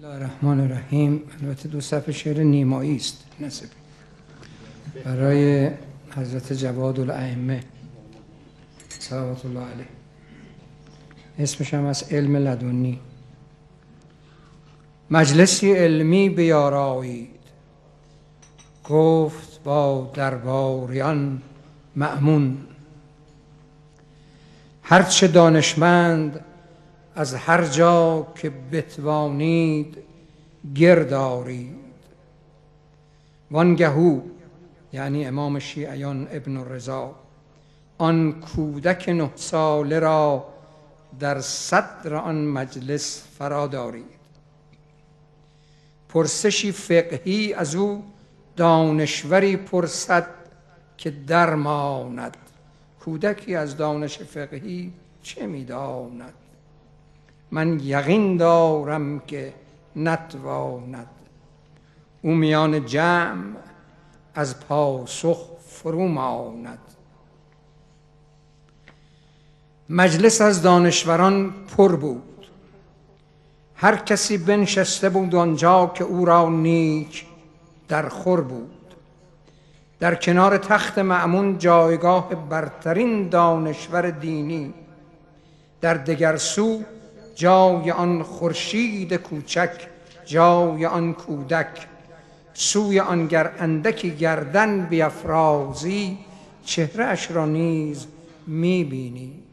بسم الله الرحمن الرحیم. البته دو صفحه شعر نیمایی است نسبی برای حضرت جواد الائمه صلوات الله علیه. اسمش هم از علم لدنی. مجلسی علمی بیارایید، گفت با درباریان مأمون. هرچه دانشمند از هر جا که بتوانید گرد آرید. وانگهو یعنی امام شیعیان ابن الرضا آن کودک 9 ساله را در صدر آن مجلس فرا دارید. پرسشی فقهی از او دانشوری پرسد که درماند. کودکی از دانش فقهی چه می‌داند؟ من یقین دارم که نتواند. او میان جمع از پاسخ فرو ماند. مجلس از دانشوران پر بود، هر کسی بنشسته بود آنجا که او را نیک در خور بود. در کنار تخت مأمون جایگاه برترین دانشور دینی، در دگر سو جای آن خورشید کوچک، جای آن کودک. سوی آن گر اندکی گردن بیفرازی، چهره اش را نیز میبینی.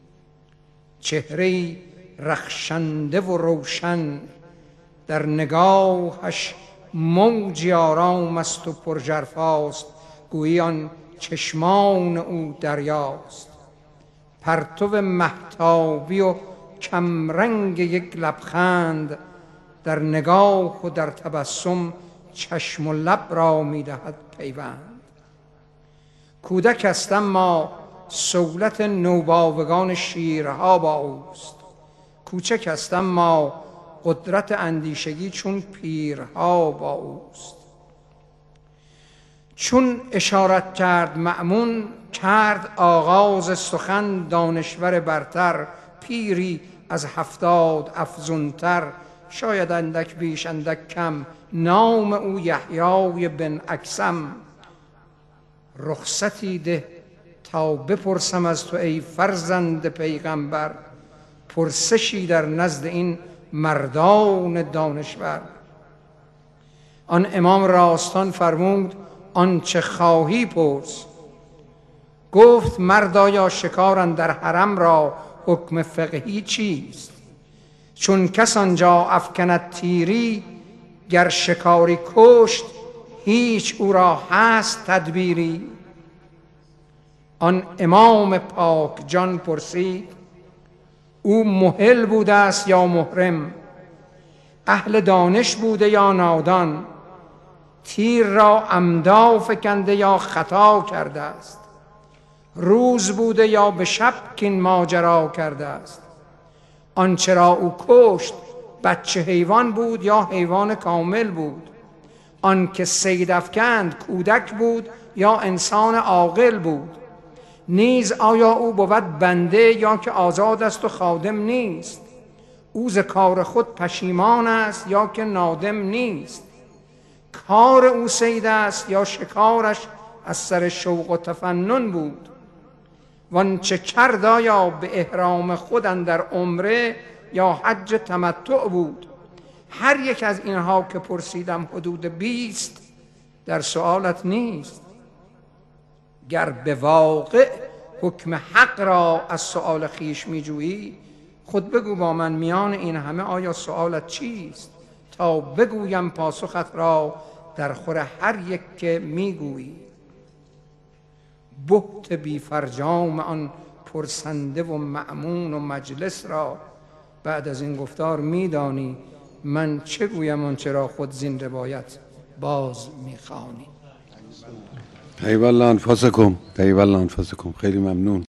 چهره رخشنده و روشن، در نگاهش موجی آرام است و پرژرفاست، گویی آن چشمان او دریاست. پرتو مهتابی و کمرنگ یک لبخند، در نگاه و در تبسم چشم و لب را می‌دهد پیوند. کودک است اما صولت نوباوگان شیرها با اوست. کوچک است اما قدرت اندیشگی چون پیرها با اوست. چون اشارت کرد مأمون، کرد آغاز سخن دانشور برتر. پیری از 70 افزونتر، شاید اندک بیش اندک کم، نام او یحیی بن اکثم. رخصتی ده تا بپرسم از تو ای فرزند پیغمبر، پرسشی در نزد این مردان دانشور. آن امام راستان فرمود آنچه خواهی پرس. گفت مردا یا شکاران در حرم را حکم فقهی چیست؟ چون کس آنجا افکند تیری، گر شکاری کشت هیچ او را هست تدبیری. آن امام پاک جان پرسید او محل بوده است یا محرم؟ اهل دانش بوده یا نادان؟ تیر را عمدا فکنده یا خطا کرده است؟ روز بوده یا به شب کین ماجرا کرده است؟ آنچه را او کشت بچه حیوان بود یا حیوان کامل بود؟ آن که صید افکند کودک بود یا انسان عاقل بود؟ نیز آیا او بود بنده یا که آزاد است و خادم نیست؟ او ز کار خود پشیمان است یا که نادم نیست؟ کار او صید است یا شکارش از سر شوق و تفنن بود؟ وانچه کرد آیا به احرام خود اندر عمره یا حج تمتع بود؟ هر یک از اینها که پرسیدم حدود 20 در سؤالت نیست. گر به واقع حکم حق را از سؤال خیش می جویی، خود بگو با من میان این همه آیا سؤالت چیست، تا بگویم پاسخت را در خور هر یک که می گویی. بهت بی فرجام آن پرسنده و مأمون و مجلس را بعد از این گفتار میدانی من چه گویم آنچه را خود زین روایت باز میخوانی. طیب الله انفاسکم، طیب الله انفاسکم. خیلی ممنون.